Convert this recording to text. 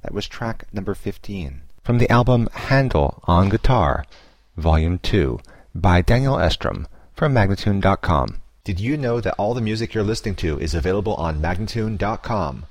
That was track number 15. From the album Handel on Guitar, Volume 2, by Daniel Estrom, from Magnatune.com. Did you know that all the music you're listening to is available on Magnatune.com?